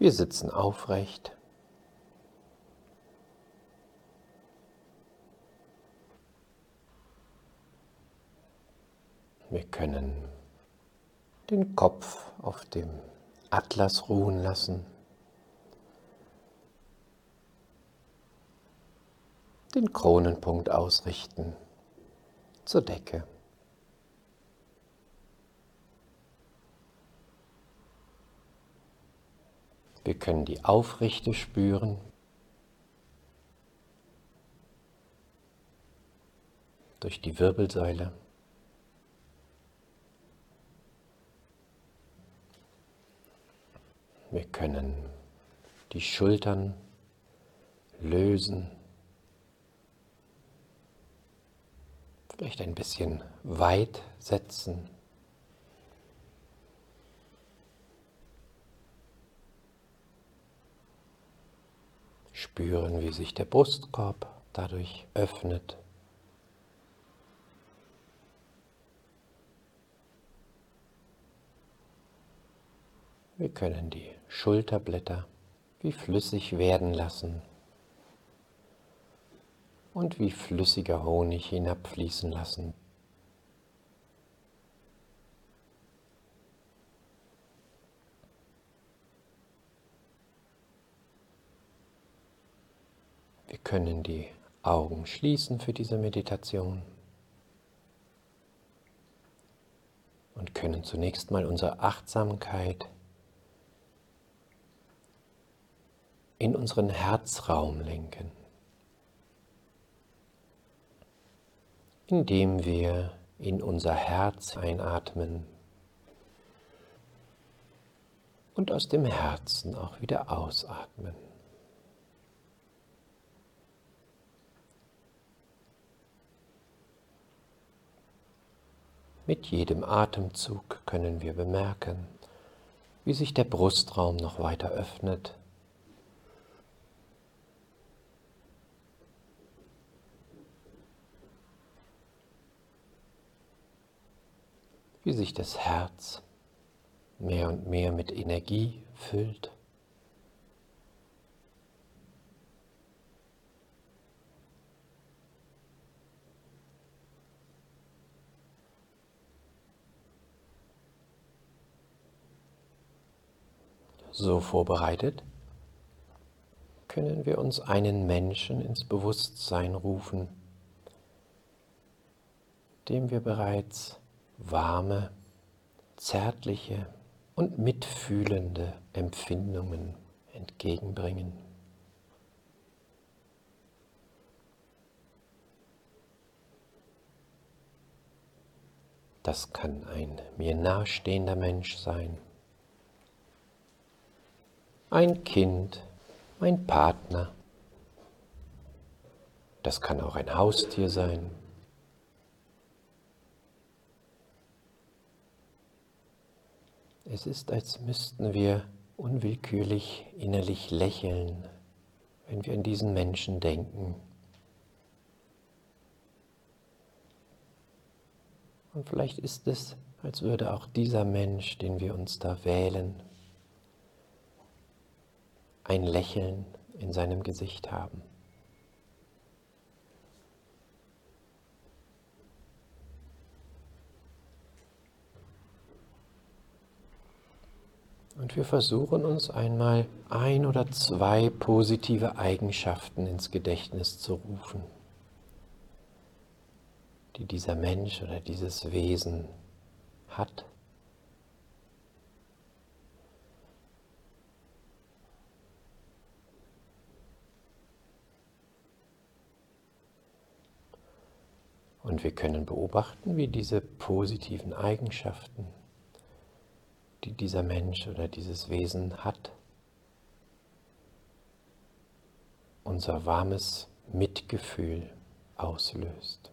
Wir sitzen aufrecht. Wir können den Kopf auf dem Atlas ruhen lassen, den Kronenpunkt ausrichten zur Decke. Wir können die Aufrichte spüren, durch die Wirbelsäule. Wir können die Schultern lösen, vielleicht ein bisschen weit setzen. Spüren, wie sich der Brustkorb dadurch öffnet. Wir können die Schulterblätter wie flüssig werden lassen und wie flüssiger Honig hinabfließen lassen. Wir können die Augen schließen für diese Meditation und können zunächst mal unsere Achtsamkeit in unseren Herzraum lenken, indem wir in unser Herz einatmen und aus dem Herzen auch wieder ausatmen. Mit jedem Atemzug können wir bemerken, wie sich der Brustraum noch weiter öffnet, wie sich das Herz mehr und mehr mit Energie füllt. So vorbereitet können wir uns einen Menschen ins Bewusstsein rufen, dem wir bereits warme, zärtliche und mitfühlende Empfindungen entgegenbringen. Das kann ein mir nahestehender Mensch sein, ein Kind, ein Partner. Das kann auch ein Haustier sein. Es ist, als müssten wir unwillkürlich innerlich lächeln, wenn wir an diesen Menschen denken. Und vielleicht ist es, als würde auch dieser Mensch, den wir uns da wählen, ein Lächeln in seinem Gesicht haben. Und wir versuchen uns einmal ein oder zwei positive Eigenschaften ins Gedächtnis zu rufen, die dieser Mensch oder dieses Wesen hat. Und wir können beobachten, wie diese positiven Eigenschaften, die dieser Mensch oder dieses Wesen hat, unser warmes Mitgefühl auslöst.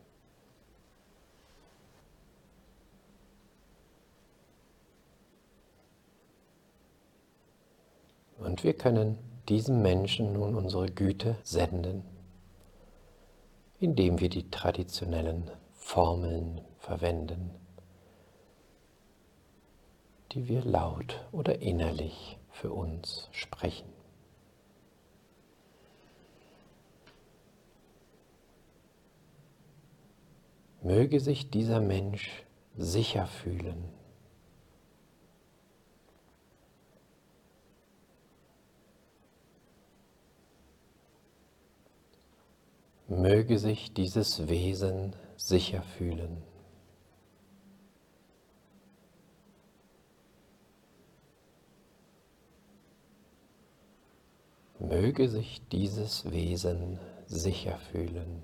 Und wir können diesem Menschen nun unsere Güte senden, indem wir die traditionellen Formeln verwenden, die wir laut oder innerlich für uns sprechen. Möge sich dieser Mensch sicher fühlen. Möge sich dieses Wesen sicher fühlen. Möge sich dieses Wesen sicher fühlen.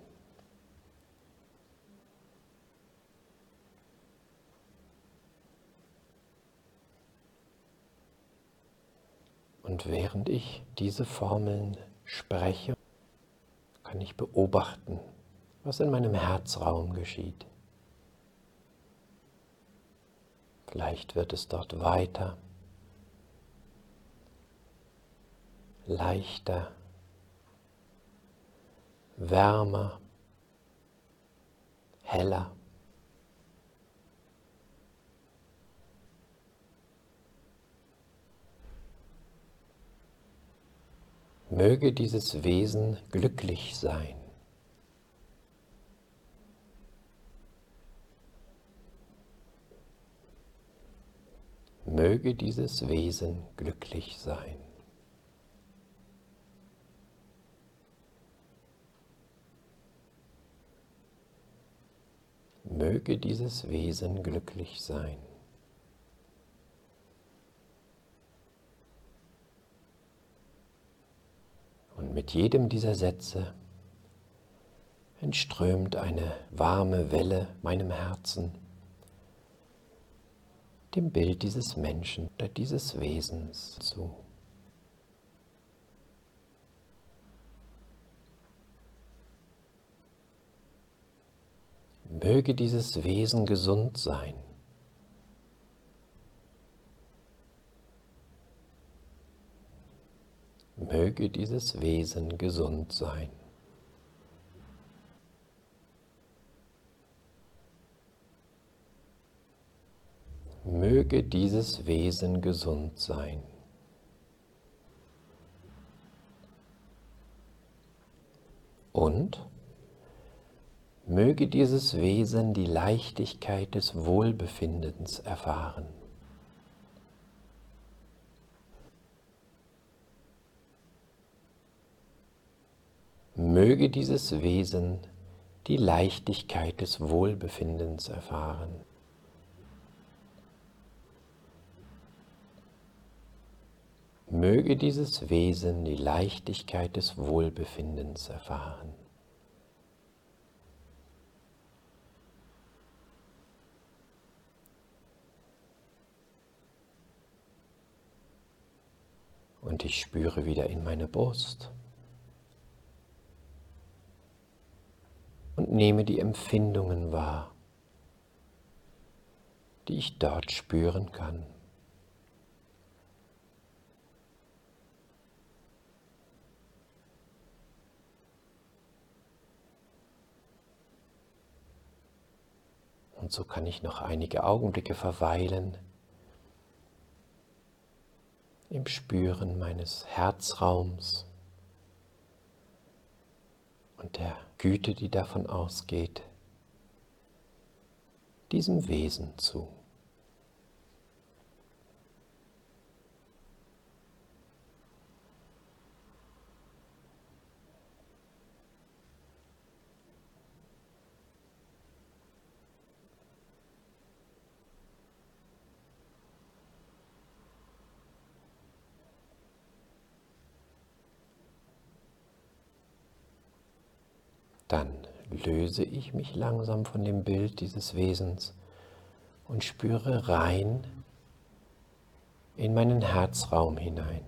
Und während ich diese Formeln spreche, kann ich beobachten, was in meinem Herzraum geschieht. Vielleicht wird es dort weiter, leichter, wärmer, heller. Möge dieses Wesen glücklich sein. Möge dieses Wesen glücklich sein. Möge dieses Wesen glücklich sein. Und mit jedem dieser Sätze entströmt eine warme Welle meinem Herzen, dem Bild dieses Menschen oder dieses Wesens zu. Möge dieses Wesen gesund sein. Möge dieses Wesen gesund sein. Möge dieses Wesen gesund sein. Und möge dieses Wesen die Leichtigkeit des Wohlbefindens erfahren. Möge dieses Wesen die Leichtigkeit des Wohlbefindens erfahren. Möge dieses Wesen die Leichtigkeit des Wohlbefindens erfahren. Und ich spüre wieder in meine Brust und nehme die Empfindungen wahr, die ich dort spüren kann. Und so kann ich noch einige Augenblicke verweilen im Spüren meines Herzraums und der Güte, die davon ausgeht, diesem Wesen zu. Dann löse ich mich langsam von dem Bild dieses Wesens und spüre rein in meinen Herzraum hinein.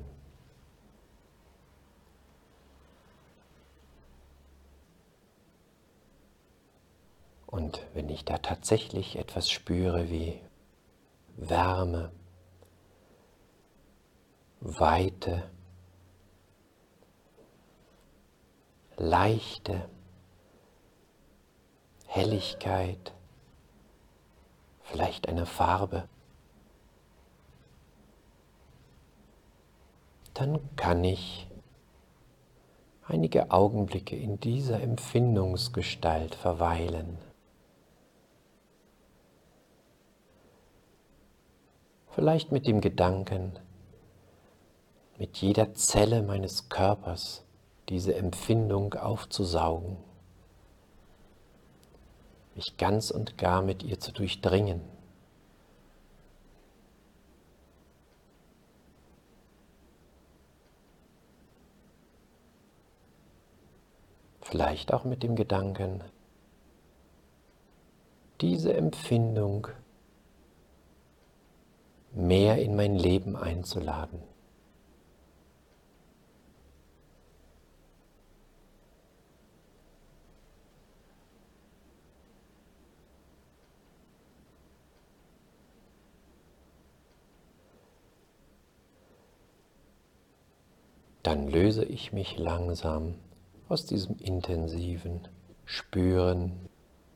Und wenn ich da tatsächlich etwas spüre wie Wärme, Weite, Leichte, Helligkeit, vielleicht eine Farbe, dann kann ich einige Augenblicke in dieser Empfindungsgestalt verweilen. Vielleicht mit dem Gedanken, mit jeder Zelle meines Körpers diese Empfindung aufzusaugen, mich ganz und gar mit ihr zu durchdringen. Vielleicht auch mit dem Gedanken, diese Empfindung mehr in mein Leben einzuladen. Dann löse ich mich langsam aus diesem intensiven Spüren.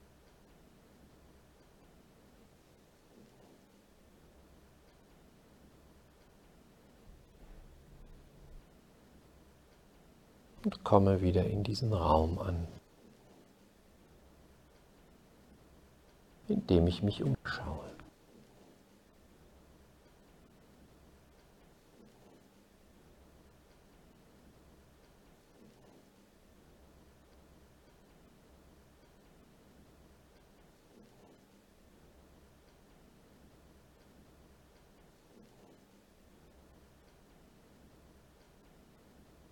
Und komme wieder in diesen Raum an, in dem ich mich umschaue.